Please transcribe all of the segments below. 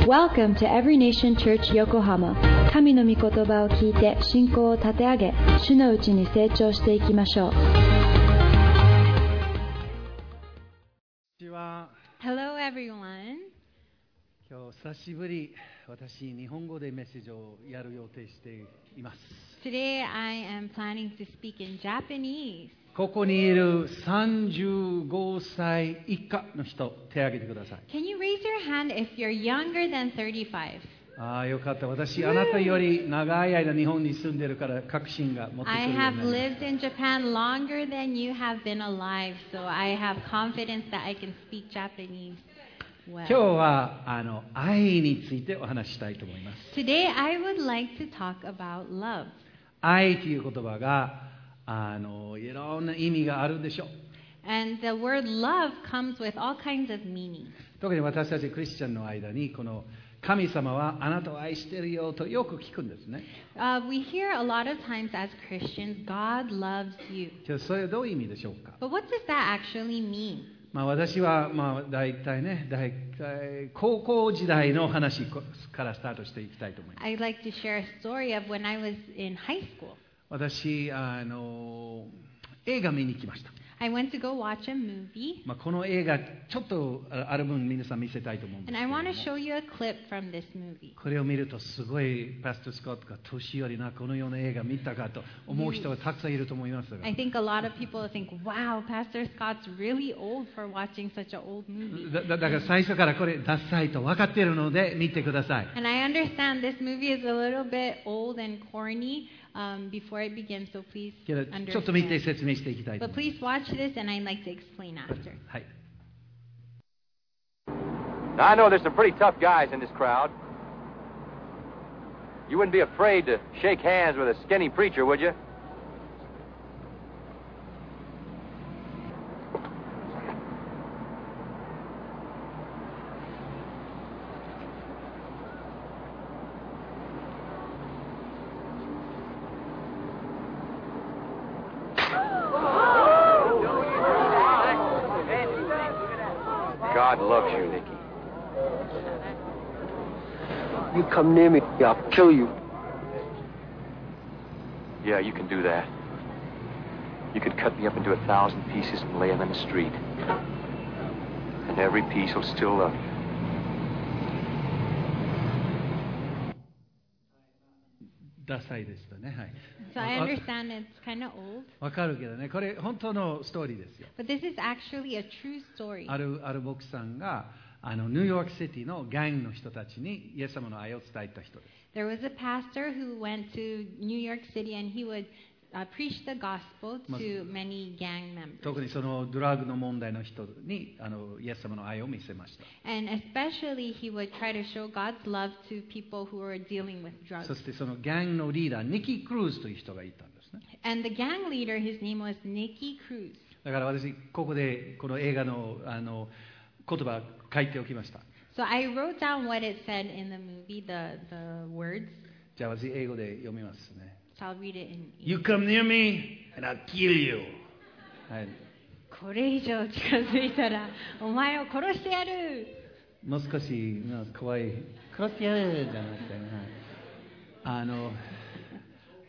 Welcome to Every Nation Church Yokohama. 神の御言葉を聞いて信仰を立て上げ、主のうちに成長していきましょう。 Hello everyone. 今日久しぶり、私日本語でメッセージをやる予定しています。 Today I am planning to speak in Japanese. ここにいる35歳以下の人、手を挙げてください。 Can you raise your hand if you're younger than 35? ああ、よかった。私、あなたより長い間日本に住んでいるから確信が持ってくるよう I にな have りました。 lived in Japan longer than you have been alive, so I have confidence that I can speak Japanese well. 今日は愛についてお話ししたいと思います。 Today I would like to talk about love. 愛という言葉がいろんな意味があるでしょう。 And the word love comes with all kinds of meanings. 特に私たちクリスチャンの間にこの神様はあなたを愛してるよとよく聞くんですね。 We hear a lot of times as Christians, God loves you. じゃあそれはどういう意味でしょうか。 But what does that actually mean? 私は大体高校時代の話からスタートしていきたいと思います。 I'd like to share a story of when I was in high school. 私映画見に来ました。 I went to go watch a movie. この映画ちょっとある分皆さん見せたいと思うんです And け I れ want ど to も、 show you a clip from this movie. これを見るとすごいパストスコットが年寄りなこのような映画見たかと思う人がたくさんいると思いますが、 I think a lot of people think, wow, Pastor Scott's really old for watching such an old movie. だから最初からこれダサいと分かっているので見てください。 And I understand this movie is a little bit old and corny before it begins, so please けどちょっと見て understand. 説明していきたいと But 思い please watch this and I'd like to explain after. ます。はい。 Now, I know there's some pretty tough guys in this crowd. You wouldn't be afraid to shake hands with a skinny preacher, would you? God loves you, Nicky. You come near me, I'll kill you. Yeah, you can do that. You could cut me up into 1,000 pieces and lay them in the street. And every piece will still love you. ダサいですよね。はい。 So I understand it's kind of old, わかるけどね、これ本当のストーリーですよ。 but this is actually a true story. ある牧師さんがニューヨークシティのギャングの人たちにイエス様の愛を伝えた人です。 There was a pastor who went to New York City and he would preach the gospel to many gang members. 特にそのドラッグの問題の人にイエス様の愛を見せました。 And especially he would try to show God's love to people who were dealing with そ drugs. してそのギャングのリーダーニキ・クルーズという人がいたんですね。 And the gang leader, his name was Nicky Cruz. だから私ここでこの映画の言葉書いておきました。 So I wrote down what it said in the movie, the words. じゃあ私英語で読みますね。 So I'll read it in You English. come near me and I'll kill you. はい。 これ以上近づいたらお前を殺してやる。 もう少し怖い殺してやるじゃなくてね。はい、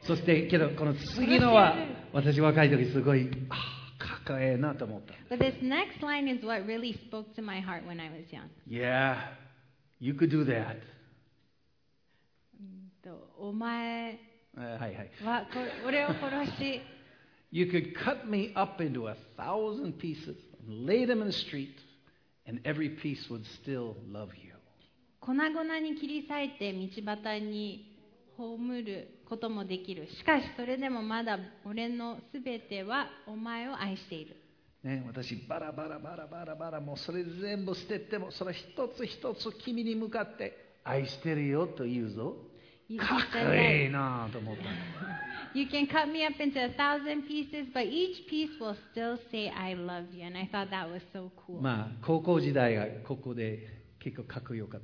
そしてけどこの次のは私若い時すごいかっこええなと思った。 But this next line is what really spoke to my heart when I was young. Yeah, you could do that. お前はいはい。 は俺を殺し You could cut me up into 1,000 pieces and lay them in the street, and every piece would still love you. 粉々に切り裂いて道端に葬ることもできる。しかしそれでもまだ俺のすべてはお前を愛している。 ね、私バラバラもうそれ全部捨ててもそれ一つ一つ君に向かって愛してるよと言うぞ。かっこいいなと思った。 You can cut me up into 1,000 pieces, but each piece will still say I love you. And I thought that was so cool. 高校時代がここで結構かっこよかったですね。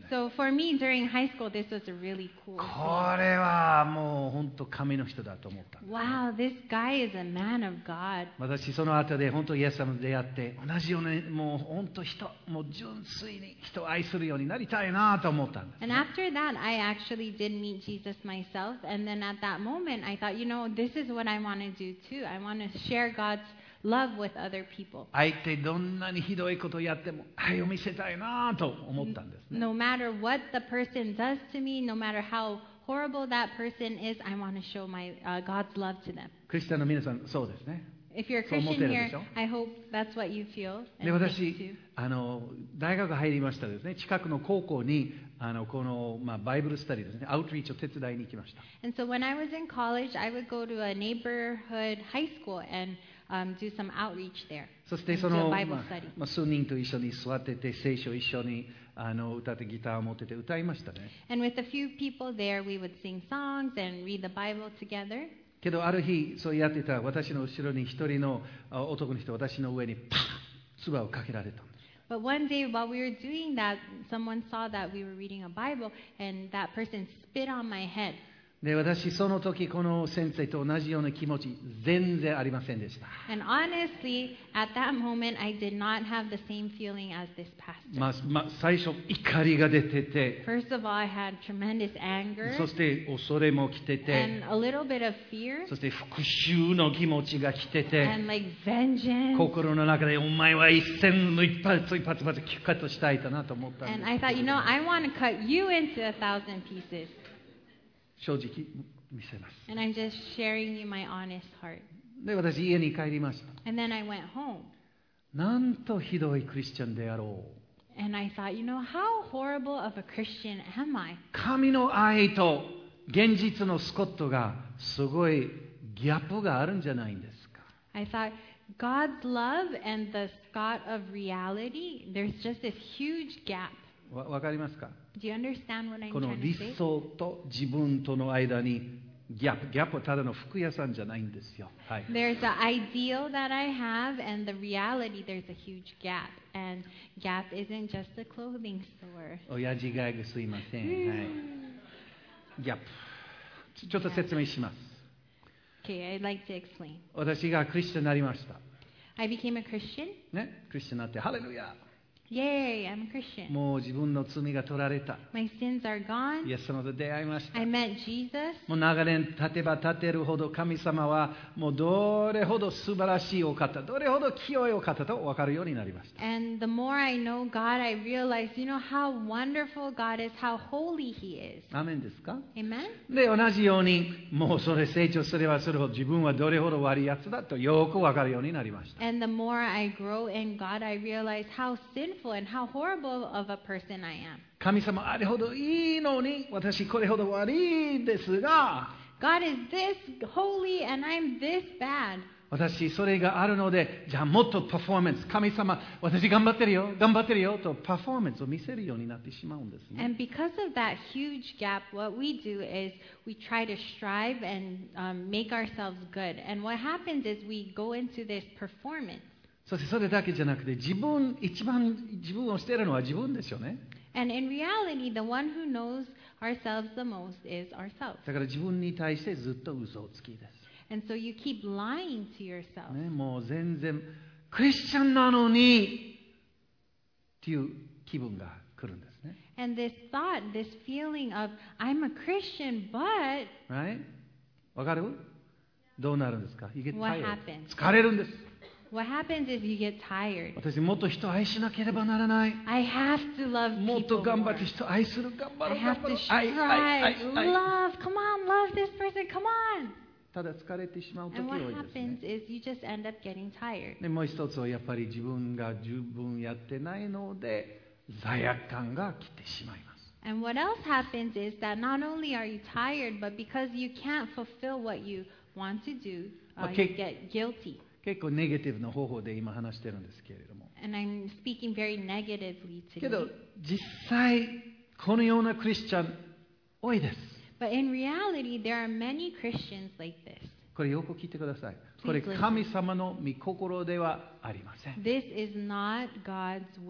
So for me during high school, this was a really cool こ thing. れはもう本当神の人だと思ったんです。 Wow, this guy is a man of God. 私その後で本当イエス様と出会って同じようにもう本当もう純粋に人を愛するようになりたいなと思ったんです。 And after that, I actually did meet Jesus myself. And then at that moment, I thought, this is what I want to do too. I want to share God's love with other people. 相手どんなにひどいことをやっても愛を見せたいなと思ったんですね。 No matter what the person does to me, no matter how horrible that person is, I want to show God's love to them. クリスチャンの皆さんそうですね。 If you're a そう思ってる Christian で here, しょ? I hope that's what you feel. で And me 私 too. 大学入りましたですね。近くの高校にこの、バイブルスタディですね、アウトリーチを手伝いに行きました。 And so when I was in college, I would go to a neighborhood high school and do some outreach there. そして and そ do a の、 Bible study. 数人と一緒に座ってて聖書を一緒に歌ってギターを持ってて歌いましたね。 And with a few people there, we would sing songs and read the Bible together. けどある日そうやってた私の後ろに一人の男の人、私の上にパン唾をかけられたんです。 But one day while we were doing that, someone saw that we were reading a Bible and that person spit on my head. で私その時この先生と同じような気持ち全然ありませんでした。 And honestly, at that moment, I did not have the same feeling as this pastor. 最初怒りが出てて、 First of all, I had tremendous anger そして恐れも来てて、 and a little bit of fear そして復讐の気持ちが来てて、 and like vengeance. 心の中でお前は一戦の一発カットしたいかなと思ったん And です I thought, I want to cut you into 1,000 pieces. 正直見せます。 And I'm just sharing you my honest heart. で私家に帰りました。 And then I went home. なんとひどいクリスチャンであろう。 And I thought, how horrible of a Christian am I? 神の愛と現実のスコットがすごいギャップがあるんじゃないんですか。 I thought, God's love and the Scott of reality, there's just this huge gap. わかりますか？ Do you understand what I'm この trying 理 to say? 想と自分との間にギャップはただの服屋さんじゃないんですよ。はい。 There's the ideal that I have and the reality, there's a huge gap. And gap isn't just a clothing store. 親父ギャグすいません。はい。ギャップ。ちょっと説明します。 Okay, I'd like to explain. 私がクリスチャンになりました。 I became a Christian. ね、クリスチャンになってハレルヤ。 Yay, I'm a Christian. もう自分の罪が取られた。 My sins are イ gone. エス様と出会いました。 I met Jesus. もう長年経てば経てるほど神様はもうどれほど素晴らしいお方、どれほど清いお方と分かるようになりました。 And the more I know God, I realize, how wonderful God is, how holy He is. アーメンですか？ Amen? で、同じようにもうそれ成長すればするほど自分はどれほど悪いやつだとよく分かるようになりました。 And the more I grow in God, I realize how sinful and how horrible of a person I am. 神様あれほどいいのに私これほど悪いですが、 God is this holy and I'm this bad. 私それがあるので、じゃあもっとパフォーマンス、神様私頑張ってるよとパフォーマンスを見せるようになってしまうんですね。 And because of that huge gap, what we do is we try to strive and make ourselves good. And what happens is we go into this performance. そしてそれだけじゃなくて一番自分をしているのは自分ですよね。 And in reality, the one who knows ourselves the most is ourselves. だから自分に対してずっと嘘をつきです。 And so you keep lying to yourself. ね、もう全然クリスチャンなのにっていう気分が来るんですね。 And this thought, this feeling of, I'm a Christian, but Right? わかる？どうなるんですか？ You get What tired. happens? 疲れるんです。 what happens is you get tired. 私もっと人を愛しなければならない。 I have to love もっと people 頑張 more. って人を愛する。頑張 I る。 have to 愛 strive, love. Come on, love this person. Come on. ただ疲れてしまう時 And 多 what いですね。 happens is you just end up getting tired. でもう一つはやっぱり自分が十分やってないので罪悪感が来てしまいます。 And what else happens is that not only are you tired, but because you can't fulfill what you want to do, Okay. you get guilty. 結構ネガティブな方法で今話してるんですけれども。 And I'm speaking very negatively けど today. 実際このようなクリスチャン多いです。 But in reality, there are many Christians like this. これよく聞いてください。これ Please listen. 神様の御心ではありません。 This is not God's will.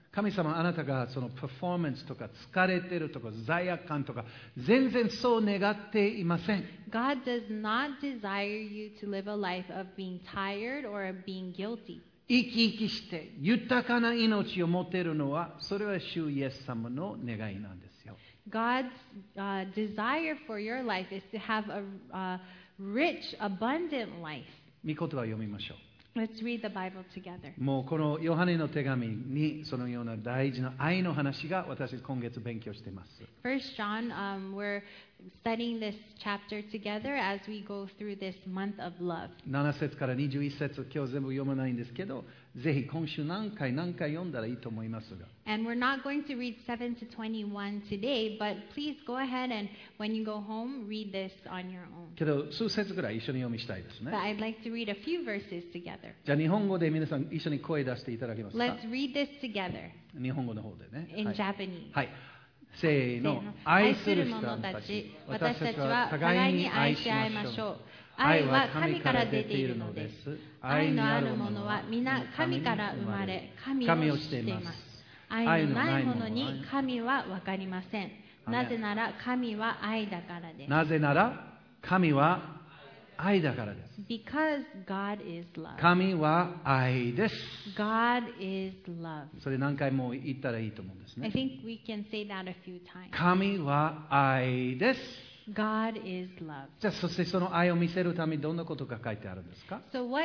神様あなたがそのパフォーマンスとか疲れてるとか罪悪感とか全然そう願っていません。 God does not desire you to live a life of being tired or of being guilty. 生き生きして豊かな命を持てるのはそれは主イエス様の願いなんですよ。 God's desire for your life is to have a rich, abundant life. 御言葉を読みましょう。 Let's read the Bible together. もうこのヨハネの手紙にそのような大事な愛の話が私今月勉強しています。 First John, we're studying this chapter together as we go through this month of love. 7節から21節今日全部読まないんですけど、ぜひ今週何回読んだらいいと思いますが。 And we're not going to read 7 to 21 today, but please go ahead and when you go home, read this on your own. けど数節ぐらい一緒に読みしたいですね。 But I'd like to read a few verses together. じゃあ日本語で皆さん一緒に声出していただけますか。 Let's read this together 日本語の方でね。 in はい、 Japanese. はい。せーの。愛する人たち、私たちは互いに愛し合いましょう。愛は神から出ているのです。愛のあるものは皆神から生まれ、神を知っています。 愛のないものに神は分かりません。なぜなら神は愛だからです。 なぜなら神は愛だからです。 Because God is love. 神は愛です。 God is love. それ何回も言ったらいいと思うんです I ね。 think we can say that a few times. 神は愛です。 God is love. じゃあそしてその愛を見せるためにどんなことが書いてあるんですか。 So what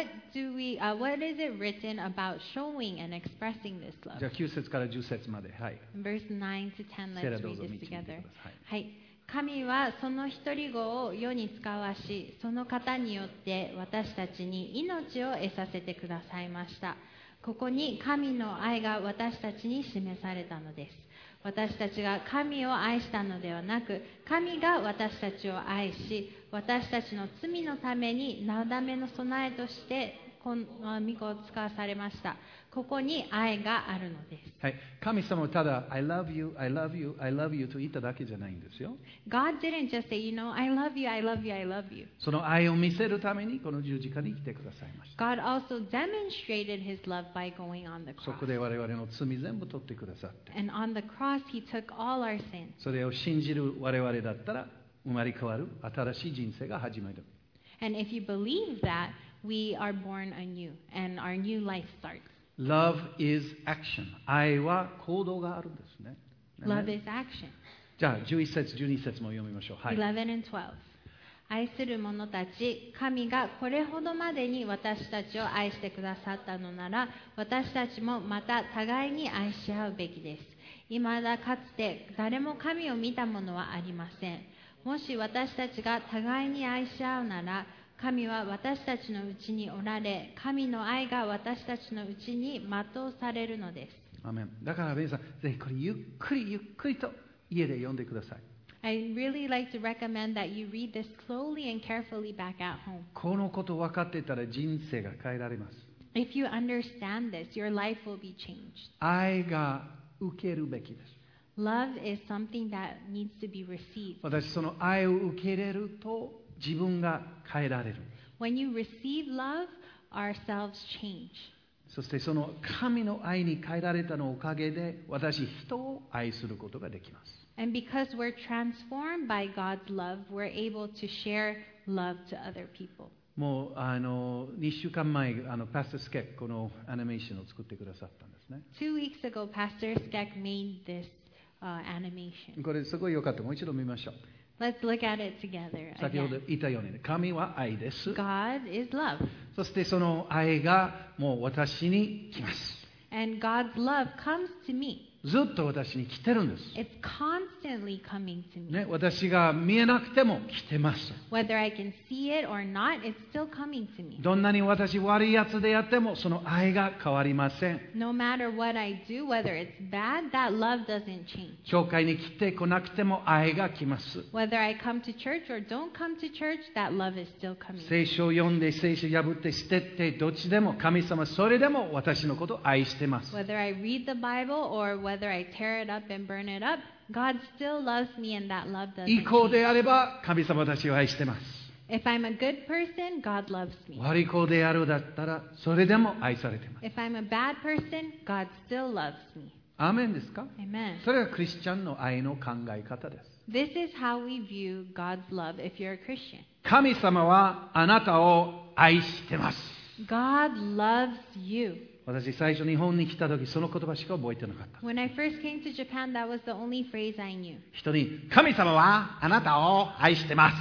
is it written about showing and expressing this じゃ love? あ9節から10節まで。はい。 Verse 9 to 10, セラ let's どう read ぞ this 導いてくだ together. さい。 はい。神はその一人子を世に使わし、その方によって私たちに命を得させてくださいました。ここに神の愛が私たちに示されたのです。私たちが神を愛したのではなく、神が私たちを愛し、私たちの罪のためになだめの備えとして御子を使わされました。ここに愛があるのです。 はい、神様はただ I love you, I love you, I love you と言っただけじゃないんですよ。 God didn't just say, I love you, I love you, I love you. その愛を見せるためにこの十字架に来てくださいました。 God also demonstrated his love by going on the そ cross. こで我々の罪全部取ってくださって、 And on the cross, he took all our sins. それを信じる我々だったら生まれ変わる新しい人生が始まる。 And if you believe that, we are born anew, and our new life starts. Love is action. 愛は行動があるんですね。 Love is action. じゃあ11節12節も読みましょう。はい。 11 and 12. 愛する者たち、神がこれほどまでに私たちを愛してくださったのなら、私たちもまた互いに愛し合うべきです。未だかつて誰も神を見た者はありません。もし私たちが互いに愛し合うなら、神は私たちのうちにおられ、神の愛が私たちのうちに全うされるのです。 アメン。だから皆さん、ぜひこれゆっくりと家で読んでください。 I really like to recommend that you read this slowly and carefully back at home. このこと分かってたら人生が変えられます。 If you understand this, your life will be changed. 愛が受けるべきです。 Love is something that needs to be received. 私その愛を受け入れると自分が変えられる。 When you receive love, ourselves change. そしてその神の愛に変えられたのおかげで私人を愛することができます。 And because we're transformed by God's love, we're able to share love to other people. もう2週間前パスタスケッこのアニメーションを作ってくださったんですね。 2 weeks ago, Pastor Skek made this animation. これすごい良かった。もう一度見ましょう。 Let's look at it together 先ほど again. 言ったように神は愛です。 God is love. そしてその愛がもう私に来ます。 And God's love comes to me. ずっと私に来てるんです。 It's constantly coming to me. ね、私が見えなくても来てます。 Whether I can see it or not, it's still coming to me. どんなに私悪いやつであってもその愛が変わりません。 No matter what I do, whether it's bad, that love doesn't change. 教会に来てこなくても愛が来ます。 Whether I come to church or don't come to church, that love is still coming. 聖書を読んで聖書破って捨ててどっちでも神様それでも私のことを愛してます。 Whether I read the Bible or whether I tear it up and burn it up, God still loves me and that love doesn't いい子 change. であれば神様私を愛してます。 If I'm a good person, God loves me. 悪い子であるだったらそれでも愛されてます。 If I'm a bad person, God still loves me. アーメンですか？ Amen. それがクリスチャンの愛の考え方です。 This is how we view God's love if you're a Christian. 神様はあなたを愛してます。 God loves you. 私最初日本に来た時その言葉しか覚えてなかった。 When I first came to Japan, that was the only phrase I knew. 人に神様はあなたを愛してます。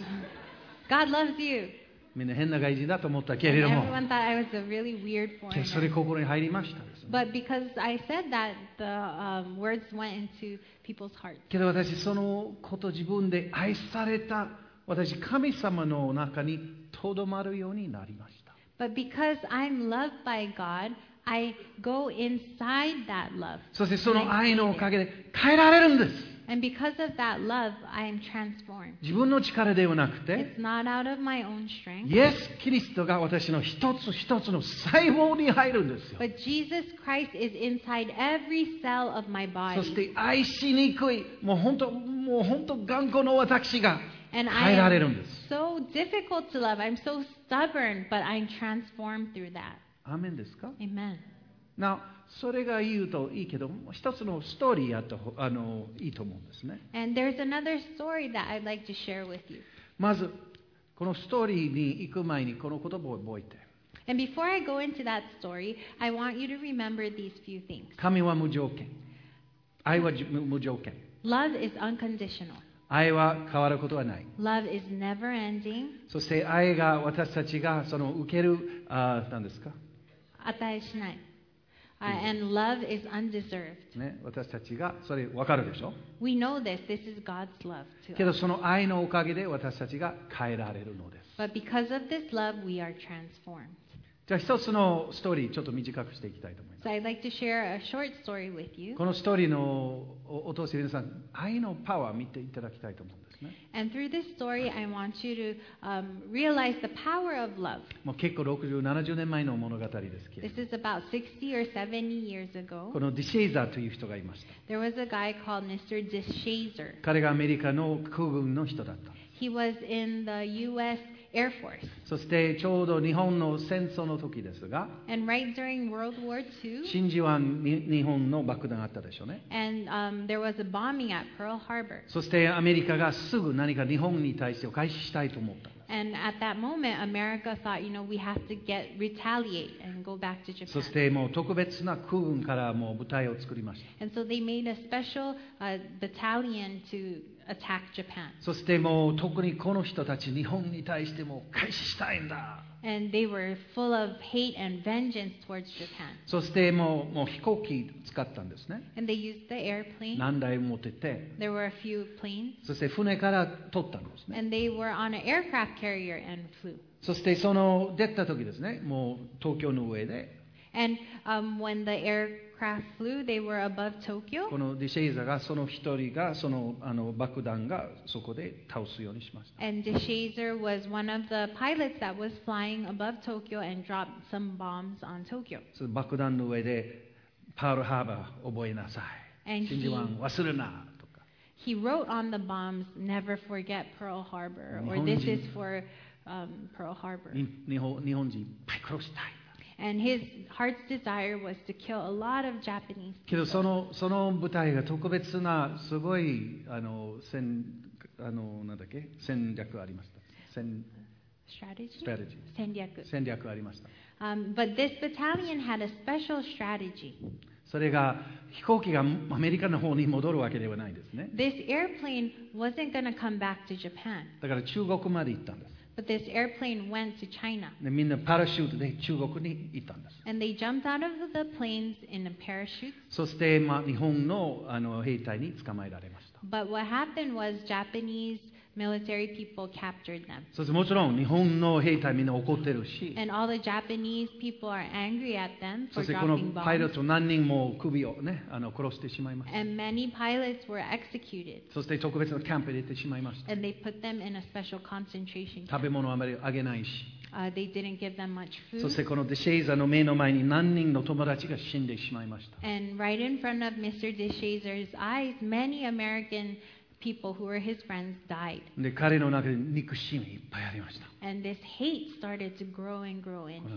God loves you. みんな変な外人だと思ったけ And れども、 everyone thought I was a really weird それ foreigner. 心に入りましたですね。 But because I said that, the words went into people's hearts. けど私そのこと自分で愛された私神様の中にとどまるようになりました。 But because I'm loved by God, I go inside that love. そしてその愛のおかげで変えられるんです。 And because of that love, I am transformed. 自分の力ではなくて、 It's not out of my own strength, イエス・キリストが私の一つ一つの細胞に入るんですよ。 but Jesus Christ is inside every cell of my そし body. て愛しにくい、もう本当頑固の私が And 変 I えられるんで am す。 so difficult to love. I'm so stubborn, but I'm transformed through that. アーメンですか？ Amen. それが言うといいけど、一つのストーリーやったいいと思うんですね。 And there's another story that I'd like to share with you. まず、このストーリーに行く前にこの言葉を覚えて。 And before I go into that story, I want you to remember these few things. 神は無条件。愛は無条件。 Love is unconditional. 愛は変わることはない。 Love is never ending. そして愛が私たちがその受ける、何ですか？ 値しない。And love is undeserved. ね、私たちがそれ分かるでしょ？ We know this. This is God's love け to ど us. その愛のおかげで私たちが変えられるのです。 But because of this love, we are transformed. じゃあ一つのストーリーちょっと短くしていきたいと思います。 So I'd like to share a short story with you. このストーリーのを通して皆さん愛のパワーを見ていただきたいと思うんですね。 And through this story, I want you to realize the power of love. もう結構60、70年前の物語ですけれ This ど、 is about 60 or 70 years ago. このディシェイザーという人がいました。 There was a guy called Mr. Deshazer. 彼がアメリカの空軍の人だったんです。 He was in the U.S. Air Force. そしてちょうど日本の戦争の時ですが、 And right during World War II, 真珠湾に日本の爆弾があったでしょうね。 and there was a bombing at Pearl Harbor. そしてアメリカがすぐ何か日本に対して開始したいと思ったんです。 And at that moment, America thought, we have to retaliate and go back to そし Japan. てもう特別な空軍からもう部隊を作りました。 And so they made a special battalion to attack Japan. そしてもう特にこの人たち日本に対しても開始したいんだ。 And they were full of hate and vengeance towards Japan. そしてもう飛行機使ったんですね。 And they used the airplane. 何台も持ってて、 There were a few planes. そして船から取ったんですね。 And they were on an aircraft carrier and flew. そしてその出た時ですね、もう東京の上で、 And when the aircraft flew, they were above Tokyo. このディシェイザがその一人がその爆弾がそこで倒すようにしました。 And Deshazer was one of the pilots that was flying above Tokyo and dropped some bombs on Tokyo. その爆弾の上でパールハーバー覚えなさい。 And 真珠湾忘れなとか。 he wrote on the bombs, "Never forget Pearl Harbor," or Nihonjin. "This is for Pearl Harbor." 日本人いっぱい殺したい。 And his heart's desire was to kill a lot of Japanese けど people. その部隊が特別なすごい戦略ありました。 Strategy? 戦略ありました。 But this battalion had a special strategy. それが飛行機がアメリカの方に戻るわけではないですね。 This airplane wasn't going to come back to Japan, だから中国まで行ったんです。 but this airplane went to China. でみんなパラシュートで中国に行ったんです。 And they jumped out of the planes in a parachute. そして、日本の兵隊に捕まえられました。 But what happened was Japanese military people captured them. そしてもちろん日本の兵隊みんな怒ってるし、 And all the Japanese people are angry at them そ for してこの dropping パイロッ bombs. ト何人も首をね殺してしまいました。 And many pilots were executed. そして特別なキャンプに入れてしまいました。 And they put them in a special concentration 食べ camp. 物あまりあげないし、 They didn't give them much そして food. このデシェイザの目の前に何人の友達が死んでしまいました。 And right in front of Mr. Deshazer's eyes, many American people who were his friends died. で彼の中で憎しみいっぱいありました。 And this hate started to grow and grow in him.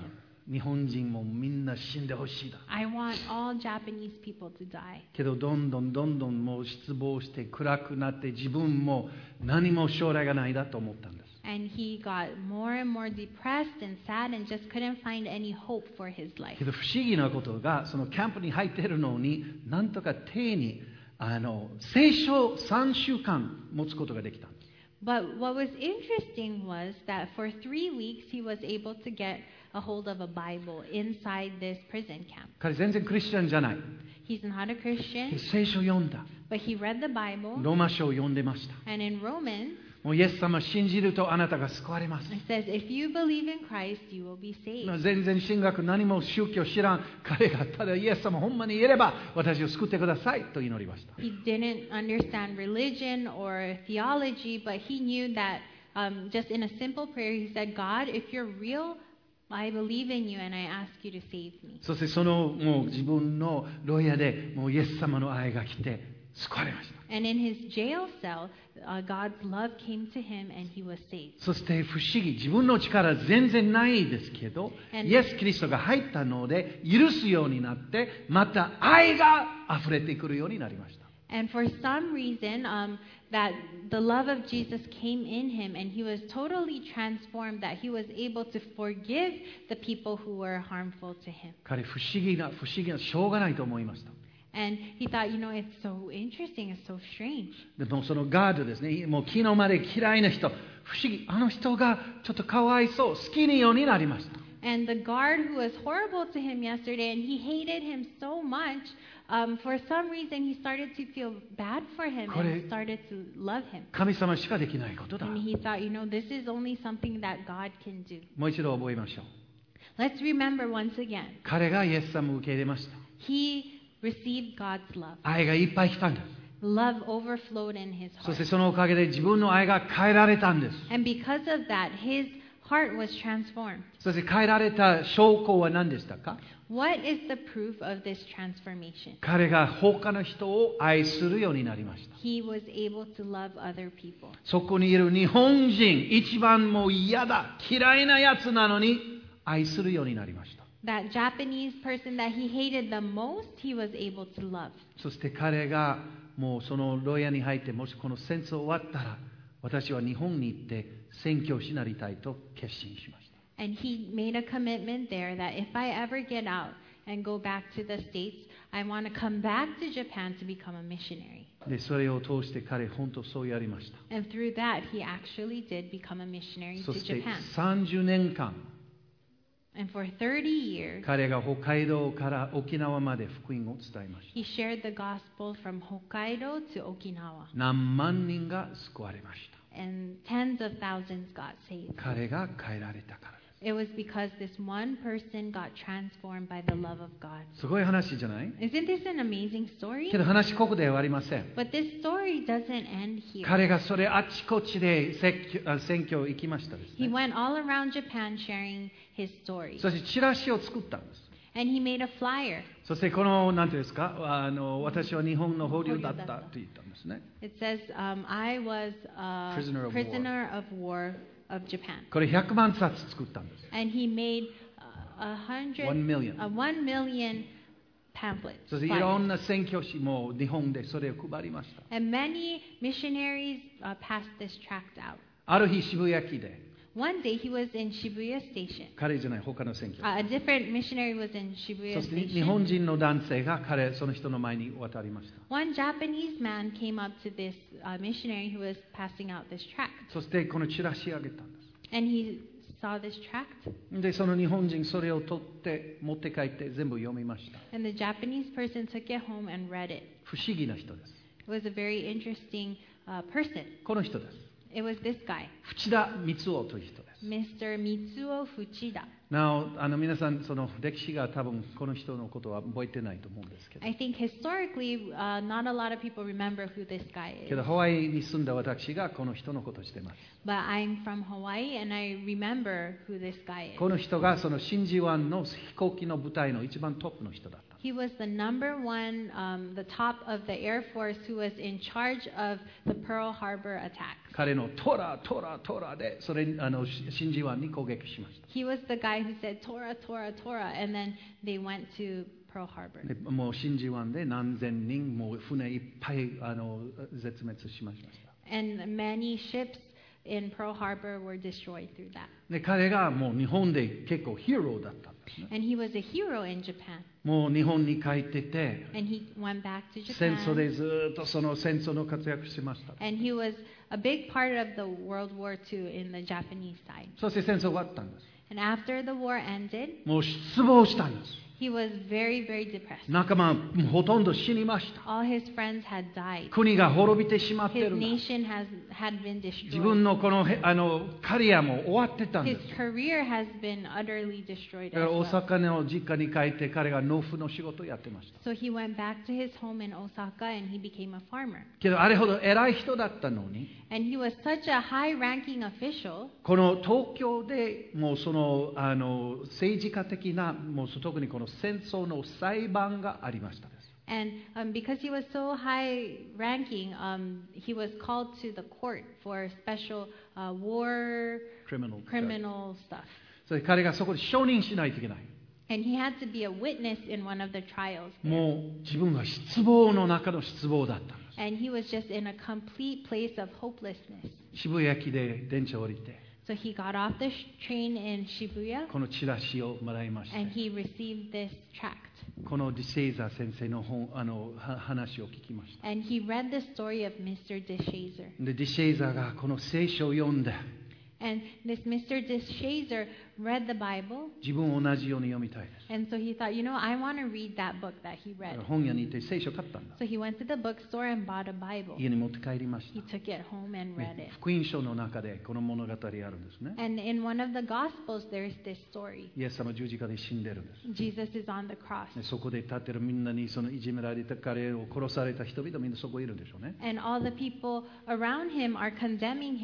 日本人もみんな死んでほしいだ。 I want all Japanese people to die. けどどんどんもう失望して暗くなって自分も何も将来がないだと思ったんです。 And he got more and more depressed and sad and just couldn't find any hope for his life. けど不思議なことがそのキャンプに入っているのになんとか手に聖書を3週間持つことができたんです。 But what was interesting was that for 3 weeks he was able to get a hold of a Bible inside this prison camp. 彼全然クリスチャンじゃない。 He's not a Christian, 聖書を読んだ。 but he read the Bible. ローマ書を読んでました。 And in Romans, もうイエス様を信じるとあなたが救われます。 it says, if you believe in Christ, you will be saved. 全然神学何も宗教知らん彼がただイエス様ほんまに言えれば私を救ってくださいと祈りました。 He didn't understand religion or theology, but he knew that just in a simple prayer, he said, God, if you're real, I believe in you and I ask you to save me. そしてそのもう自分の牢屋でもうイエス様の愛が来て救われました。 And in his jail cell, God's love came to him and he was saved. そして不思議、自分の力全然ないですけど、イエス・キリストが入ったので許すようになって、また愛が溢れてくるようになりました。 And for some reason, that the love of Jesus came in him and he was totally transformed, that he was able to forgive the people who were harmful to him. 彼不思議なしょうがないと思いました。 And he thought, it's so interesting, it's so strange. でもそのガードですね、もう昨日まで嫌いな人、不思議、あの人がちょっとかわいそう、好きにようになりました。 And the guard who was horrible to him yesterday, and he hated him so much, for some reason he started to feel bad for him and started to love him. 神様しかできないことだ。 And he thought, this is only something that God can do. もう一度覚えましょう。 Let's remember once again, 彼がイエス様を受け入れました。 he received God's love. 愛がいっぱい来たんです。 Love overflowed in his そ heart. してそのおかげで自分の愛が変えられたんです。 And because of that, his heart was transformed. そして変えられた証拠は何でしたか？ What is the proof of this transformation? 彼が他の人を愛するようになりました。 He was able to love other people. そこにいる日本人、一番もう嫌だ、嫌いなやつなのに愛するようになりました。 That Japanese person that he hated the most, he was able to love. そして彼がもうその牢屋に入って、もしこの戦争終わったら、私は日本に行って宣教師になりたいと決心しました。 And he made a commitment there that if I ever get out and go back to the States, I want to come back to Japan to become a missionary. で、それを通して彼、本当そうやりました。 And through that, he actually did become a missionary そ to して Japan. 30年間、 And for 30 years, 彼が北海道から沖縄まで福音を伝えました。 he shared the gospel from Hokkaido to Okinawa. 何万人が救われました。 And tens of thousands got saved. 彼が変えられたからです。 It was because this one person got transformed by the love of God. すごい話じゃない？ Isn't this an amazing story? けど話ここでは終わりません。 But this story doesn't end here. 彼がそれあちこちで宣教行きましたです He ね。 went all around Japan sharing his story. そしてチラシを作ったんです。 And he made a flyer. そしてこの何ていうんですか、私は日本の捕虜だったと言ったんですね。 It says, I was a prisoner of war of Japan. これ100万冊作ったんです。 And he made 1 million. 1 million pamphlets. そしていろんな宣教師も日本でそれを配りました。 And many missionaries passed this tract out. ある日渋谷駅で、 One day he was in Shibuya Station. 彼じゃない他の宣教師。 A different missionary was in そ Shibuya して日 Station. 本人の男性がその人の前に渡りました。 One Japanese man came up to this missionary who was passing out this tract. そしてこのチラシをあげたんです。 And he saw this tract. で、その日本人それを取って持って帰って全部読みました。 And the Japanese person took it home and read it. 不思議な人です。 It was a very interesting person. この人です。 It was this guy, 淵田光夫という人です。 Mr. Mitsuo Fuchida. なお、皆さんその歴史が多分この人のことは覚えてないと思うんですけど。 I think historically, not a lot of people remember who this guy け is. どハワイに住んだ私がこの人のことをしています。 But I'm from Hawaii and I remember who this guy is. この人がその真珠湾の飛行機の部隊の一番トップの人だった。 He was the number one, the top of the Air Force who was in charge of the Pearl Harbor attack. 彼のトラでそれ真珠湾に攻撃しました。 He was the guy guy who said Torah, Torah, Torah, and then they went to Pearl Harbor. でもう真珠湾で何千人もう船いっぱい絶滅しました。 And many ships in Pearl Harbor were destroyed through that. で彼がもう日本で結構ヒーローだったんですね。 And he was a hero in Japan. もう日本に帰ってて And he went back to 戦争で Japan. ずっとその戦争の活躍しました。 And he was a big part of the World War II in the Japanese side. そして戦争終わったんです。 And after the war ended, もう失望したんです。 he was very, very depressed. 仲間ほとんど死にました。 All his friends had died. 国が滅びてしまって His るんだ。 nation had been 自分 destroyed. のこのキャリアも終わってたんで His す。 career has been utterly destroyed だから as 大 well. 阪の実家に帰って彼が農夫の仕事をやってました。 So he went back to his home in Osaka and he became a farmer. けどあれほど偉い人だったのに、 And he was such a high-ranking official この東京でもうその政治家的なもう特にこの戦争の裁判がありましたです。 And because he was so high-ranking, he was called to the court for special war criminal stuff. それで彼がそこで証人しないといけない。 And he had to be a witness in one of the trials. もう自分は失望の中の失望だったんです。 And he was just in a complete place of hopelessness. 渋谷駅で電車を降りて、 So he got off the train in Shibuya このチラシをもらいまし and て、 he received this tract. このディシェイザー先生の話を聞きました。 And he read the story of Mr. DeShazer. でディシェイザーがこの聖書を読んで、 And this Mr. DeShazer read the Bible. 自分も同じように読みたいです。 And so he thought, I want to read that book that he read. 本屋に行って聖書を買ったんだ。 So he went to the bookstore and bought a Bible. 家に持って帰りまし He た。 took it home and read it. 福音書の中でこの物語あるんですね。 And in one of the Gospels, there's this story. イエス様十字架で死んでるんです。 Jesus is on the cross. でそこで立ってるみんなにそのいじめられた彼を殺された人々みんなそこいるんでしょうね。 And all the people around him are condemning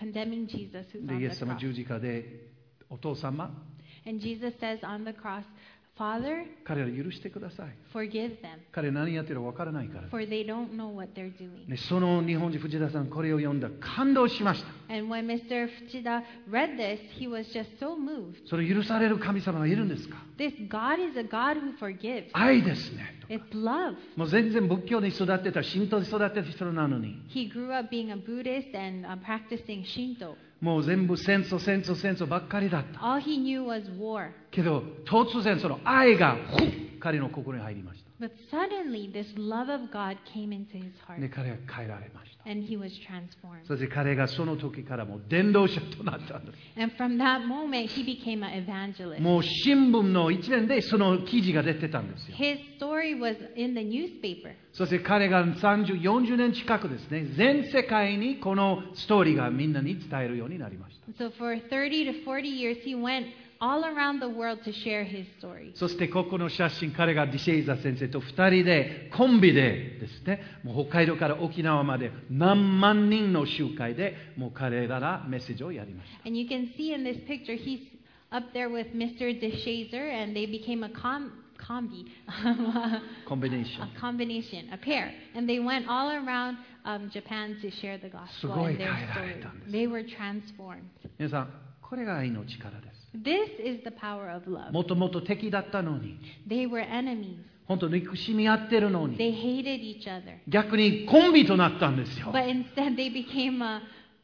Jesus who's で on イエ the ス様 cross. 十字架でお父様 And Jesus says on the cross, Father, 彼ら許してください。 forgive them, 彼何やってるかわからないから。 for they don't know what they're doing. でその日本人藤田さんこれを読んだ感動しました。 And when Mr. Fuchida read this, he was just so moved. それ許される神様がいるんですか？ This God is a God who forgives. 愛ですね。 It's love. もう全然仏教に育ってた神道に育ってた人なのに、 He grew up being a Buddhist and practicing Shinto. もう全部戦争ばっかりだった。 All he knew was war. けど突然その愛が彼の心に入りました。 But suddenly, this love of God came into his heart. で彼が変えられました。 And he was transformed. そして彼がその時からもう伝道者となったんです。 And from that moment, he became an evangelist. もう新聞の一面でその記事が出てたんですよ。 His story was in the newspaper. そして彼が30、40年近くですね、全世界にこのストーリーがみんなに伝えるようになりました。 So for 30 to 40 years, he went all around the world to share his story. そしてここの写真、彼がディシェイザー先生と2人でコンビでですね、もう北海道から沖縄まで何万人の集会でもう彼らがメッセージをやりました。 And you can see in this picture, he's up there with Mr. DeShazer, and they became a combi, コンビネーション。 a combination, a pair. And they went all around Japan to share the gospel and their story. They were transformed. 皆さん、これが愛の力です。 This is the power of love. もともと敵だったのに、 They were enemies. 本当に憎しみ合ってるのに、 They hated each other. 逆にコンビとなったんですよ。 But instead, they became a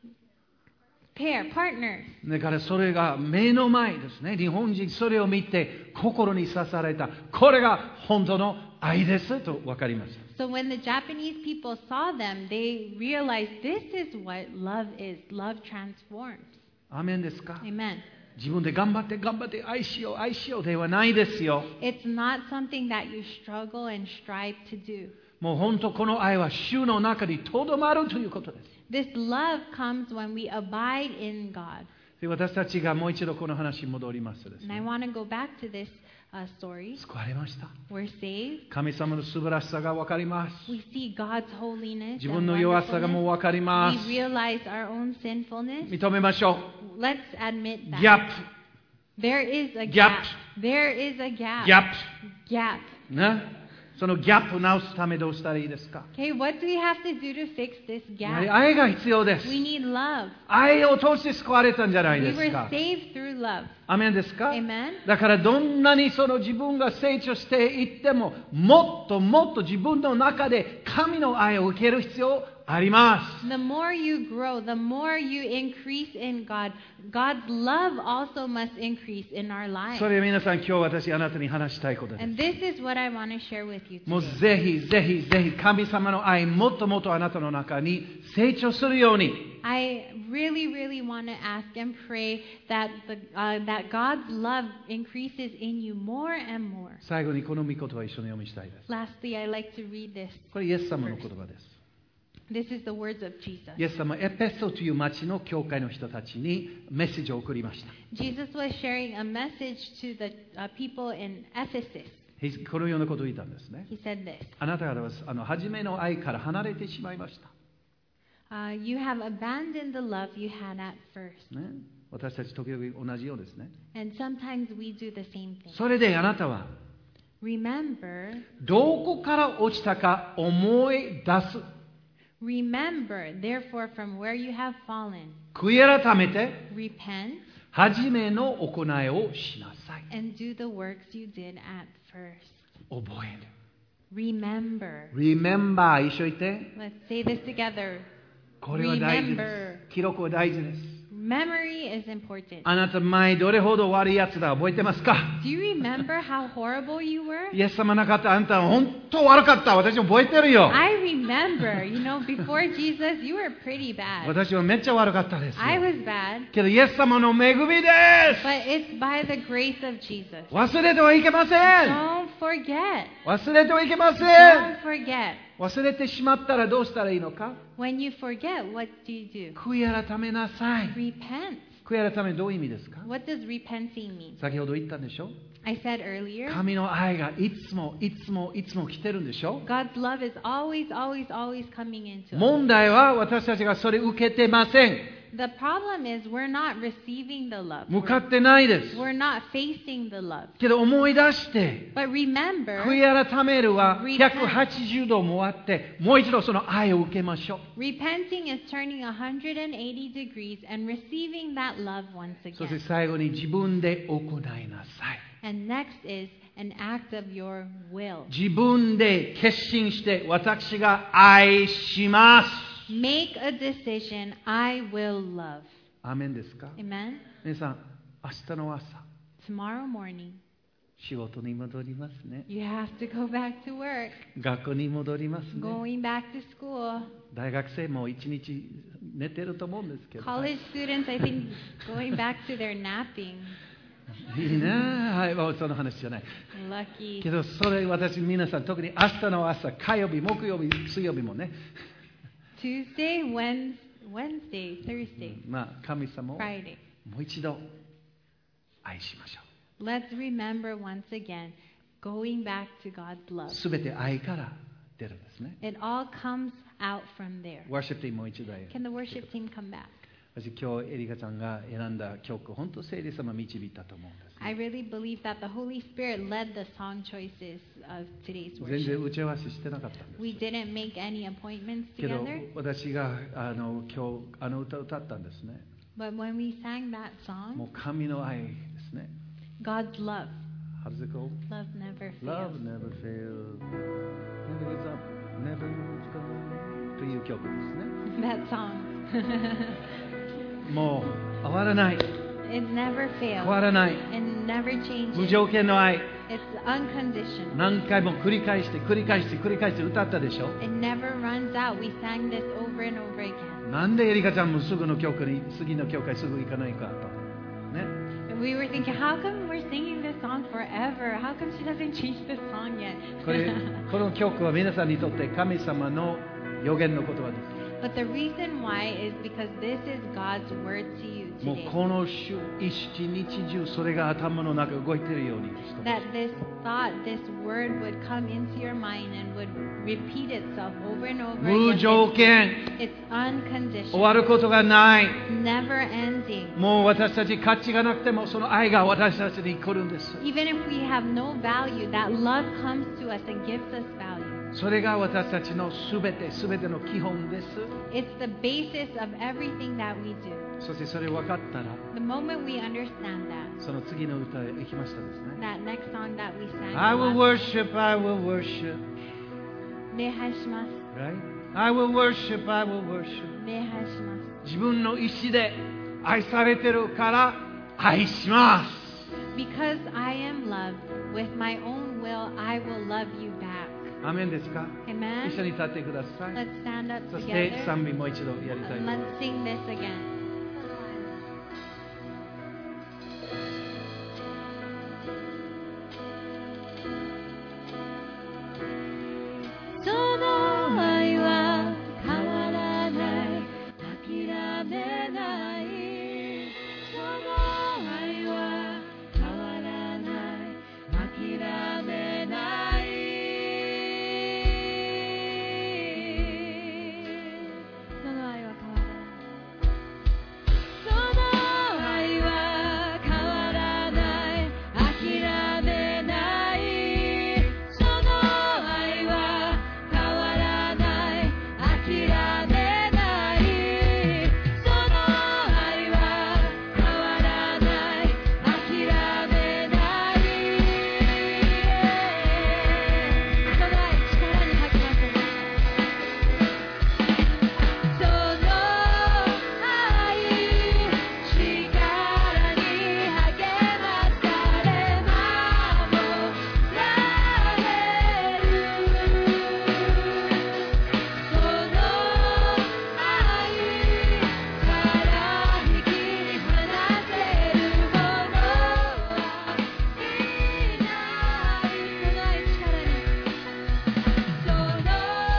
pair, partners. だからそれが目の前ですね。日本人それを見て心に刺された。これが本当の愛ですと分かりました。 So when the Japanese people saw them, they realized this is what love is. Love transforms. アーメンですか？ Amen. 自分で頑張って愛しようではないですよ。 It's not something that you struggle and strive to do. もう本当この愛は主の中にとどまるということです。 This love comes when we abide in God. で私たちがもう一度この話に戻りますとです And I ね。 want to go back to this story. 救われました。 We're saved. 神様の素晴らしさが分かります。 We see God's holiness 自 and 分の弱さがもう wonderfulness. 分かりま We す。 realize our own sinfulness. 認めましょ Let's admit う。 that. ギャップ。 There is a Gap. gap. There is a gap. ギャッ Gap. プ。ね。 そのギャップを直すためどうしたらいいですか？ Okay, what do we have to do to fix this やはり gap? 愛が必要です。 We need love. 愛を通して救われたんじゃない We です were か。 saved through love. アメンですか？ Amen. だからどんなにその自分が成長していっても、もっともっと自分の中で神の愛を受ける必要あります。 The more you grow, the more you increase in God, God's love also must increase in our そ lives. れ皆さん今日私あなたに話したいことです。 And this is what I want to share with you もう today. ぜひぜひぜひ神様の愛もっともっとあなたの中に成長するように I really, really want to ask and pray that that God's love increases in you more and more. 最後にこの御言葉を一緒に読みしたいです。 Lastly, I'd like to read this. これイエス様の言葉です。 This is the words of Jesus. イエス様はエペソという町の教会の人たちにメッセージを送りました。 Jesus was sharing a message to the people in Ephesus. このようなことを言ったんですね。 He said this. あなた方は初めの愛から離れてしまいました。 You have abandoned the love you had at first. ね、私たち時々同じようですね。 And sometimes we do the same thing. それであなたは Remember, どこから落ちたか思い出す。 remember, therefore, from where you have fallen, 悔い改めて repent 初めの行いをしなさい。 and do the works you did at first. 覚える。 Remember. Remember 一緒に言って。 Let's say this together. これは大事で Remember. す。記録は大事です。 Memory is important. あなた前どれほど悪いやつだ覚えてますか？ Do you remember how horrible you were? イエス様なかったあんたは本当悪かった。私も覚えてるよ。 I remember, before Jesus, you were pretty bad. 私はめっちゃ悪かったですよ。 I was bad, けどイエス様の恵みです。 but it's by the grace of Jesus. 忘れてはいけません。 Don't forget. 忘れてはいけません。 Don't forget. 忘れてしまったらどうしたらいいのか？ When you forget, what do you do? 悔い改めなさい。 Repent. 悔い改めどういう意味ですか？ What does repenting mean? 先ほど言ったんでしょ？ I said earlier, 神の愛がいつもいつもいつも来てるんでしょ？ God's love is always, always, always coming into us. 問題は私たちがそれ受けてません。 The problem is we're not receiving the love. 向かってないです。 We're not facing the love. けど思い出して、 But remember, 悔い改めるは180度回ってもう一度その愛を受けましょう。 repenting is turning 180 degrees and receiving that love once そして again. 最後に自分で行いなさい。 And next is an act of your will. 自分で決心して私が愛します。 Make a decision, I will love. アーメンですか？ Amen? 皆さん、明日の朝、 Tomorrow morning, 仕事に戻りますね。 you have to go back to work. 学校に戻りますね。 Going back to school. 大学生も一日寝てると思うんですけど。 College students, I think, going back to their napping. いいな、はい、もうその話じゃない。 Lucky. けど、それ私、皆さん、特に明日の朝、火曜日、木曜日、水曜日もね、 Tuesday, Wednesday, Thursday, まあ、神様をも Friday. う一度愛しましょ Let's remember once again, going back to God's love. う。すべて愛から出るんですね。 It all comes out from there. ワーシップティーもう一度。 Can the worship team come back? 私、今日、エリカちゃんが選んだ曲、本当、聖霊様導いたと思うんです。 I really believe that the Holy Spirit led the song choices of today's 全然 worship. 打ち合わせしてなかったんです。 We didn't make any appointments けど together, 私が今日あの歌を歌ったんですね。 but when we sang that も song, う神の愛ですね。 God's love, How does it go? love never Love fails. never fails, never gives up, never moves on という曲ですね。 That song. もう終わらない、 It never 変 fails. わらない、 It never 無 changes. 条件の愛、 It's unconditional. 何回も繰り返して繰り返して繰り返して歌ったでしょ。 It never runs out. We sang this over and over again. なんでエリカちゃんもすぐの曲に次の教会すぐ行かないかとね。 And we were thinking, how come we're singing this song forever? How come she doesn't change the song yet? この曲は皆さんにとって神様の予言の言葉です。 But the reason why is because this is God's word to you もう today. この週一日中それが頭の中動いているように That this thought, this word would come into your mind and would repeat itself over and over 無 again. 条件 It's 終わ unconditional, ることがない never ending. もう私たち価値がなくてもその愛が私たちに来るんです Even if we have no value, that love comes to us and gives us value. それが私たちのすべての基本です It's the basis of everything that we do. そしてそれ分かったら The moment we understand that, その次の歌へ行きましたですね that next song that we sang, I will last- worship, I will worship 礼拝します。 right? I will worship, I will worship 礼拝します。 自分の意志で愛されてるから愛します Because I am loved, with my own will, I will love you back. アーメンですか Amen? 一緒に立ってください Let's stand up そして together. 賛美もう一度やりたいと思います Let's sing this again. その愛は変わらない諦めないその愛は変わらない諦めないその愛は変わらないその愛は変わらない諦めないその愛は変わらない諦めないその愛は変わらない諦めないその愛力に吐きましょうその愛力に励まされ守られるその愛から引き離せるものはいないその愛力にその愛力に励まされる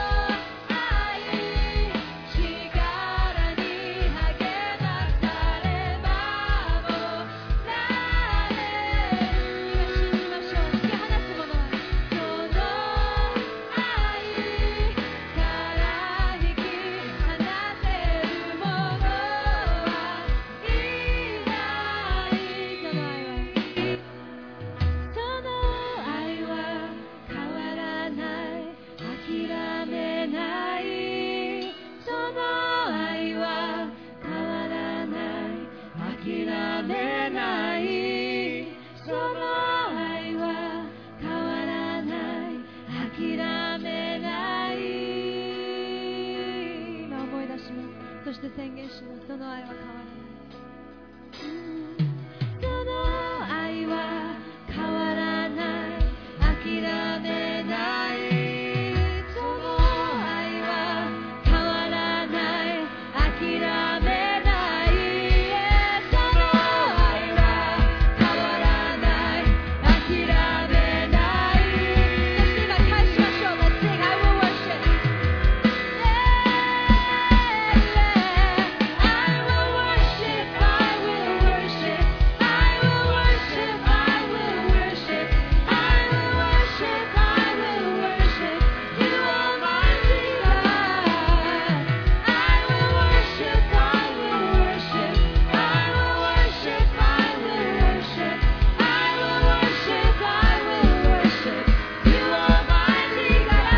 今信じましょう引き離すものはその愛から引き離せるものはいないその愛は変わらない諦めないその愛は変わらない諦めないその愛は変わらない諦めない今思い出しますそして宣言しますその愛は変わらないその愛は変わらない諦めないその愛は変わらない諦めないその愛は変わらない諦めないそして今返しましょう Let's sing I will worship I will worship I will worship I will worship I will worship I will worship I will worship you almighty God I will worship I will worship I will worship I will worship I will worship I will worship you almighty God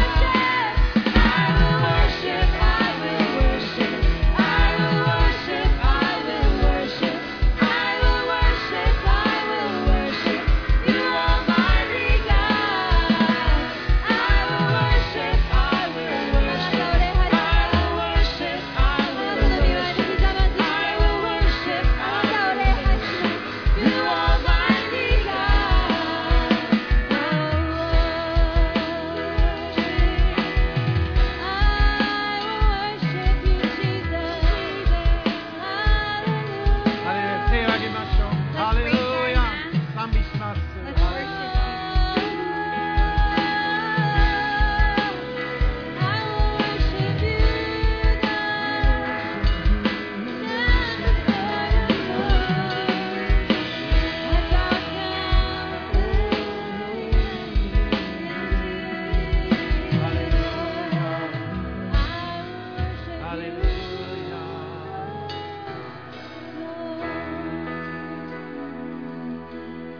I will worship I will worship I will worship I will worship I will worship I will worship you almighty God I will worship I will worship I will worship I will worship I will worship you almighty God ハレルヤ手を挙げましょうハレルヤ賛美します Let's worship I will worship you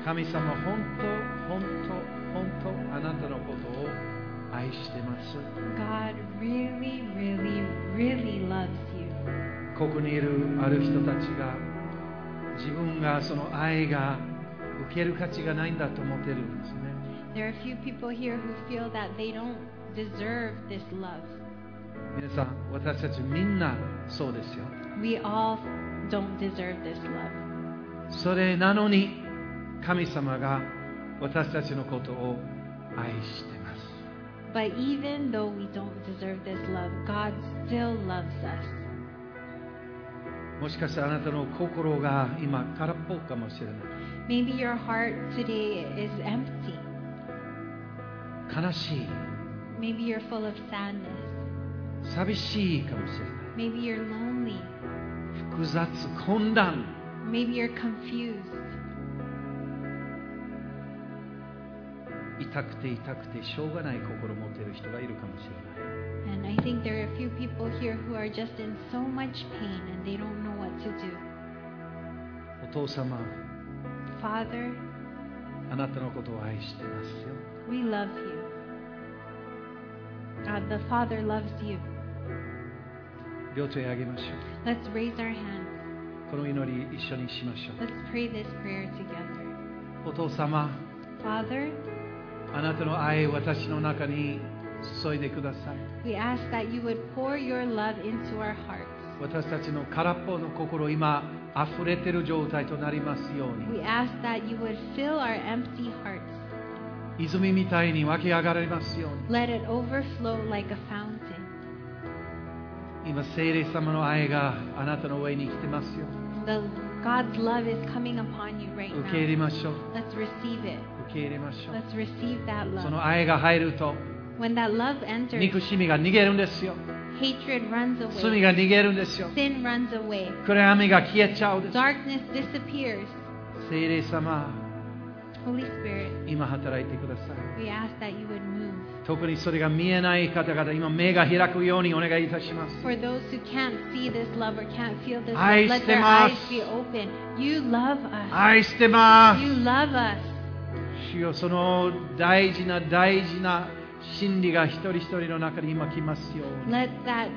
神様、本当あなたのことを愛してます。 God really, really, really loves you. ここにいるある人たちが自分がその愛が受ける価値がないんだと思っているんですね。 There are a few people here who feel that they don't deserve this love. 皆さん、私たちみんなそうですよ。 We all don't deserve this love. それなのに神様が私たちのことを愛しています。 But even though we don't deserve this love, God still loves us. もしかしたらあなたの心が今空っぽかもしれない。 Maybe your heart today is empty. 悲しい、 Maybe you're full of sadness. 寂しいかもしれない。 Maybe you're lonely. 複雑、混乱。 Maybe you're confused. 痛くてしょうがない心を持っている人がいるかもしれない。 And I think there are a few people here who are just in so much pain and they don't know what to do. お父様、 Father, あなたのことを愛してますよ。 we love you. God, the Father loves you. 両手を上げましょう。 Let's raise our hands. この祈り一緒にしましょう。 Let's pray this prayer together. お父様、 Father, あなたの愛を私の中に注いでください。 we ask that you would pour your love into our hearts. 私たちの空っぽの心、今溢れている状態となりますように。 We ask that you would fill our empty hearts. 泉みたいに湧き上がりますように。 Let it overflow like a fountain. 今、聖霊様の愛があなたの上に来てますよ。 God's love is coming upon you right 受け入れ now. ましょう。 Let's receive it. 受け入れましょう。 Let's receive that そ love. の愛が入ると、 When that love enters, 憎しみが逃げるんですよ。 hatred runs 罪 away. が逃げるんですよ。 Sin runs away. 暗闇が消えちゃうんです。 Darkness disappears. 聖霊様、 Holy Spirit, 今働いてください。 we ask that you would move. 特にそれが見えない方々、今目が開くようにお願いいたします。 For those who can't see this love or can't feel this 愛 love, し let て their ます。 eyes be open. You love us. 愛してま You love us. す。主よ、その大事な真理が一人一人の中に今来ますように。 Let that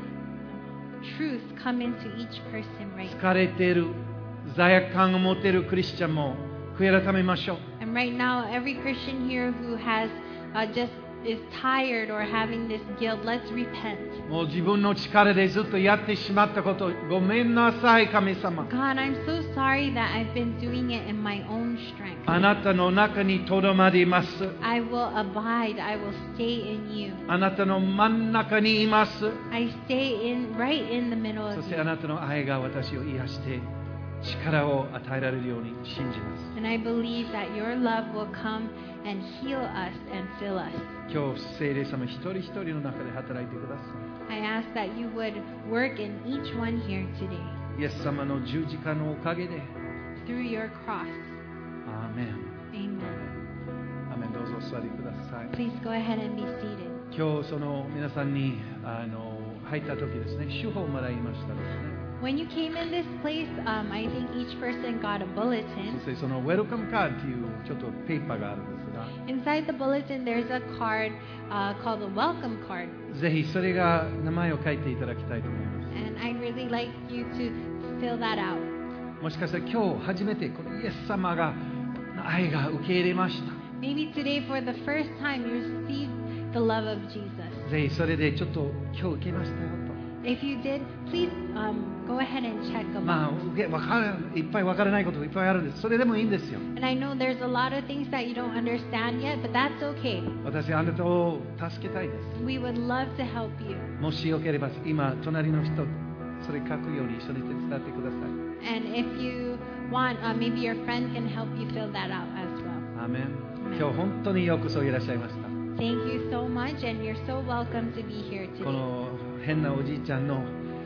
truth come into each person right now. 疲れている、罪悪感を持っているクリスチャンも悔い改めましょう。 And right now, every Christian here who has just is tired or having this guilt, let's repent. もう自分の力でずっとやってしまったこと、ごめんなさい、神様。 God, I'm so sorry that I've been doing it in my own strength. あなたの中にとどまります。 I will abide. I will stay in you. あなたの真ん中にいます。 I stay right in the middle そ of して you. あなたの愛が私を癒して力を与えられるように信じます。 And I believe that your love will come and heal us and fill us. 今日、聖霊様一人一人の中で働いてくださ I ask that you would work in each one here today い。イエス様の十字架のおかげで。 through your cross. アーメン。 Amen. アーメン。どうぞお座りください。 Please go ahead and be seated. 今日その皆さんに入った時ですね、手法をもらいましたですね。 When you came in this place, I think each person got a そ bulletin. してそのウェルカムカードというちょっとペーパーがあるんですが、 Inside the bulletin, there's a card called a welcome card. ぜひそれが名前を書いていただきたいと思います。 And I'd really like you to fill that out. もしかしたら今日初めてこのイエス様が愛が受け入れました。 Maybe today, for the first time, you received the love of Jesus. ぜひそれでちょっと今日受けましたよ If you did, please go ahead and check と。 them まあ out. いっぱいわからないことがいっぱいあるんです。それでもいいんですよ。 And I know there's a lot of things that you don't understand yet, but that's okay. 私あなたを助けたいです。 We would love to help you. もしよければ今隣の人それ書くように一緒に手伝ってください。 And if you want, maybe your friend can help you fill that out as well. アーメン。今日本当によくそういらっしゃいました。 Thank you so much, and you're so welcome to be here こ today. の変なおじいちゃんの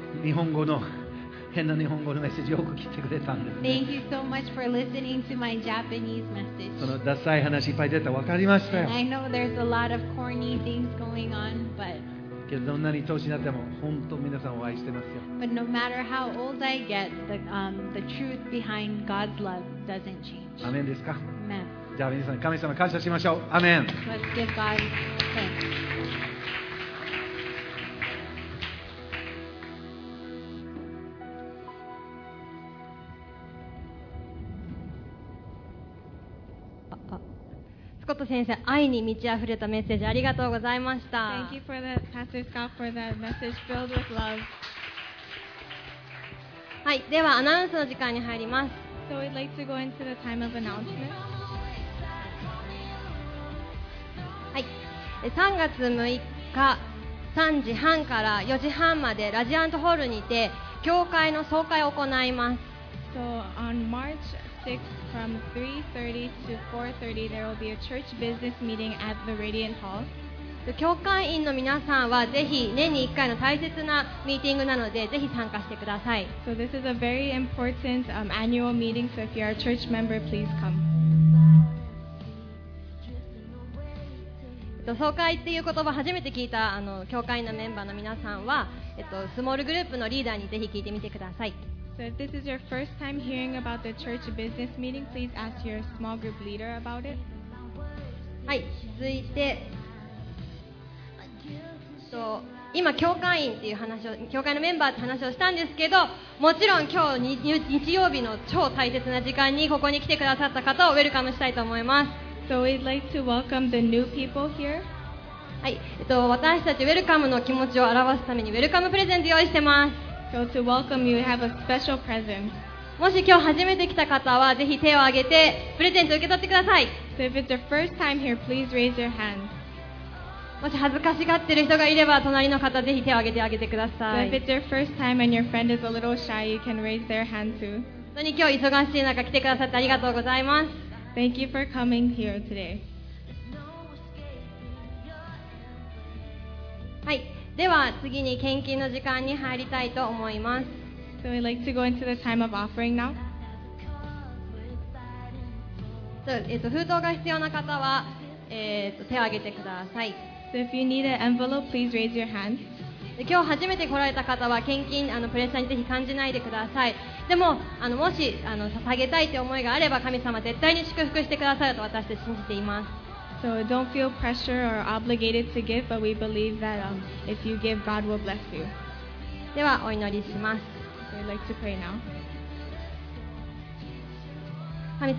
変な日本語のメッセージよく聞いてくれたんですね。 Thank you so much for listening to my Japanese そ message. のダサい話いっぱい出た分かりましたよ And。I know there's a lot of corny things going on, but けどどんなに年になっても本当皆さんを愛してますよ。 But no matter how old I get, the truth behind God's love doesn't change. アメンですか。 Amen. じゃあ皆さん神様感謝しましょう。アメン。 Let's give God thanks. スコット先生、愛に満ち溢れたメッセージありがとうございました。 Thank you for that, Pastor Scott, for that message filled with love. はい、ではアナウンスの時間に入ります。 So we'd like to go into the time of announcement. はい、3月6日3時半から4時半までラジアントホールにて教会の総会を行います。 So on March 6th from 3:30 to 4:30 there will be a church business meeting at the Radiant Hall. 教会員の皆さんはぜひ年に1回の大切なミーティングなのでぜひ参加してください。 So this is a very important annual meeting, so if you're a church member, please come. 総会っていう言葉初めて聞いた教会員のメンバーの皆さんは、スモールグループのリーダーにぜひ聞いてみてください。 So if this is your first time hearing about the church business meeting, please ask your small group leader about it. はい、続いて今教会員っていう話を教会のメンバーって話をしたんですけど、もちろん今日日曜日の超大切な時間にここに来てくださった方をウェルカムしたいと思います。 So we'd like to welcome the new people here. はい、私たちウェルカムの気持ちを表すためにウェルカムプレゼント用意してます。 So to welcome you, we have a special present. もし今日初めて来た方はぜひ手を挙げてプレゼントを受け取ってください。 So if it's your first time here, please raise your hand. もし恥ずかしがってる人がいれば隣の方ぜひ手を挙げてあげてくだ So さい。 if it's your first time and your friend is a little shy, you can raise their hand too. 本当に今日忙しい中来てくださってありがとうございます。 Thank you for coming here today. はい、では次に献金の時間に入りたいと思います。 So we'd like to go into the time of offering now. 封筒が必要な方は、手を挙げてください。 So if you need an envelope, please raise your hand. で今日初めて来られた方は献金プレッシャーにぜひ感じないでください。でももし捧げたいという思いがあれば神様絶対に祝福してくださると私たち信じています。 So don't feel pressure or obligated to give, but we believe that if you give, God will bless you. ではお祈りします。 So we'd like to pray now. 神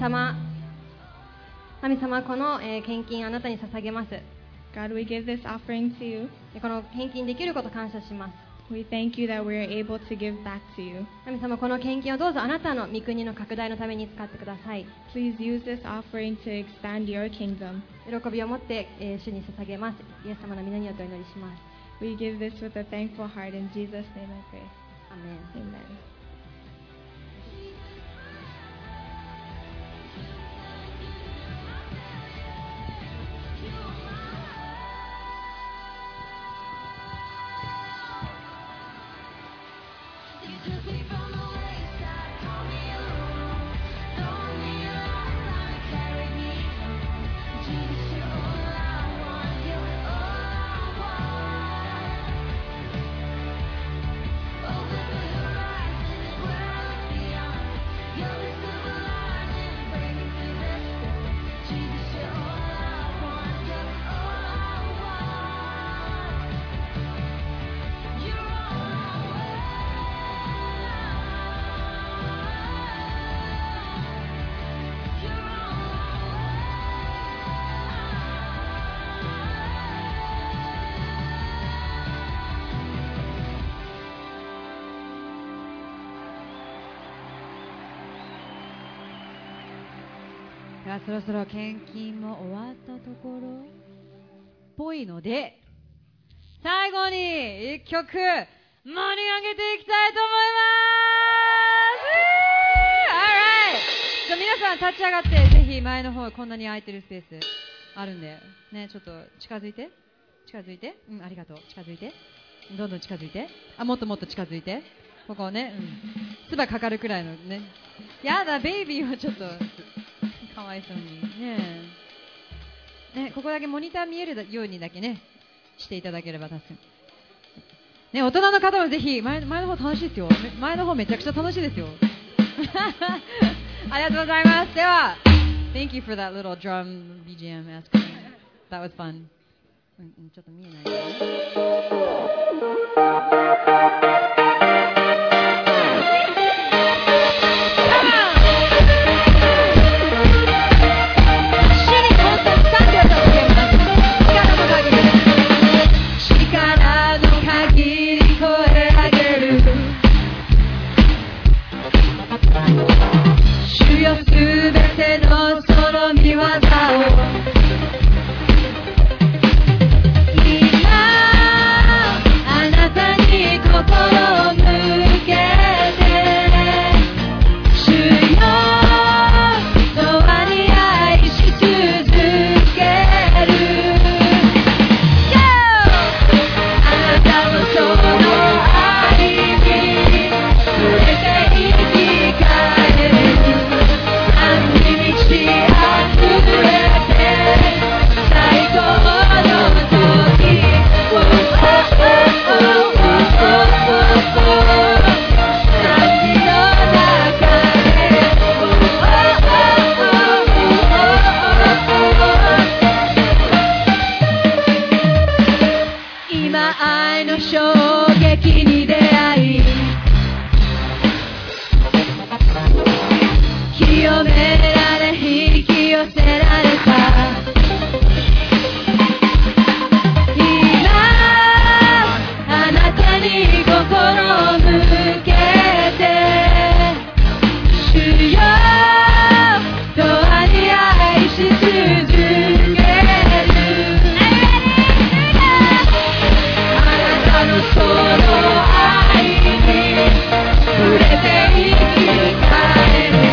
様、この、献金あなたに捧げます。 God, we give this offering to you. この献金できること感謝します。 We thank you that we are able to give back to you. 神様、この献金をどうぞあなたの御国の拡大のために使ってください。 Please use this offering to expand your kingdom. 喜びを持って、主に捧げます。イエス様の皆によってお祈りします。 We give this with a thankful heart. In Jesus' name I pray. アーメン。 Amen. ではそろそろ献金も終わったところっぽいので最後に1曲盛り上げていきたいと思います。 Alright! じゃあ皆さん立ち上がってぜひ前の方こんなに空いてるスペースあるんでね、ちょっと近づいてありがとう、近づいてどんどん近づいてもっともっと近づいてここね、唾かかるくらいのね、やだベイビーはちょっとかわいそうにね、ここだけモニター見えるようにだけねしていただければ助かる。 ね、大人の方もぜひ前の方楽しいですよ。前の方めちゃくちゃ楽しいですよ。ありがとうございます。では、Thank you for that little drum BGM. That was fun. ちょっと見えない。主よすべてのその御業を今あなたに心を向けて主よ永遠に愛し続けるあなたのその愛に触れて生き返る今愛の衝撃に出会い清められ引き寄せられた今あなたに心を向けて主よ永遠に愛し続けるあなたのその愛に触れて生き返る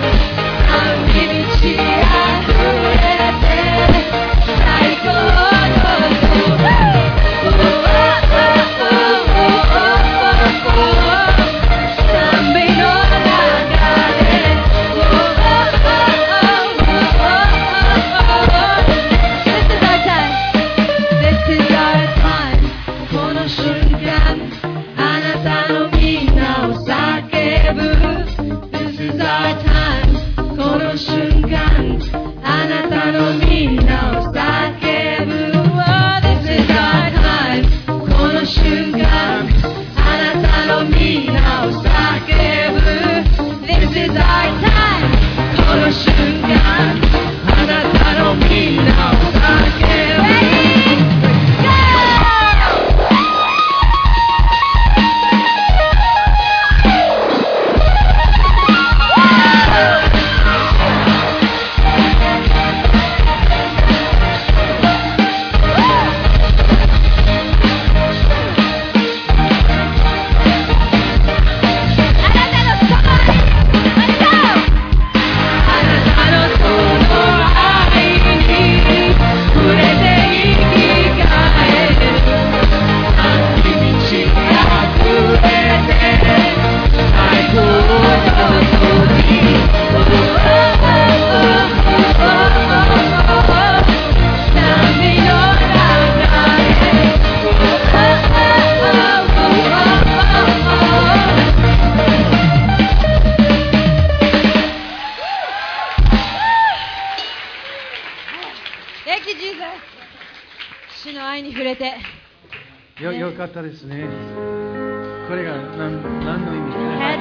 よかったですね。これが何の意味ですか？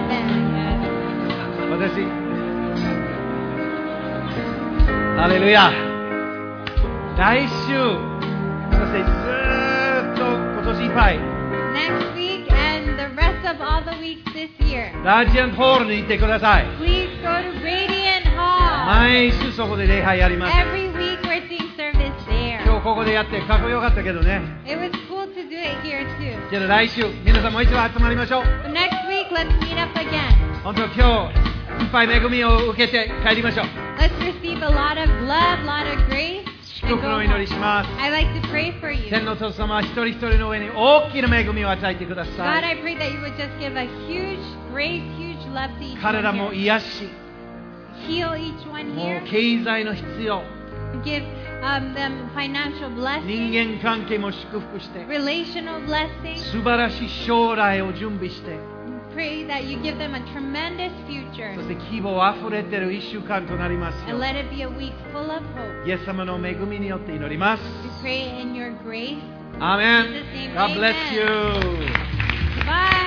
私、ハレルヤ。来週、そしてずっと今年いっぱい。 Next week and the rest of all the weeks this year. ラジアンホールに行ってください。 Please go to Radiant Hall. 毎週そこで礼拝やります。 Every week we're seeing service there. 今日ここでやってかっこよかったけどね。 It was cool to do it here too. けど来週皆さんもう一度集まりましょう。 But next week let's meet up again. 本当今日いっぱい恵みを受けて帰りましょう。 Let's receive a lot of love, a lot of grace. 祝福のお祈りします。 I like to pray for you. 天の父様は一人一人の上に大きな恵みを与えてください。 God, I pray that you would just give a huge grace, huge love to each 彼ら one も here. 癒し、 Heal each one も here. う経済の必要、 Give them financial 人 blessings, 間関係も祝福して relational blessings. 素晴らしい将来を準備して Pray that you give them a tremendous そ future して希望あふれている1週間となりますよ and let it be a week full of hope. イエス様の恵みによって祈ります We pray in your grace. アーメン In Jesus' name, God bless amen. you Bye.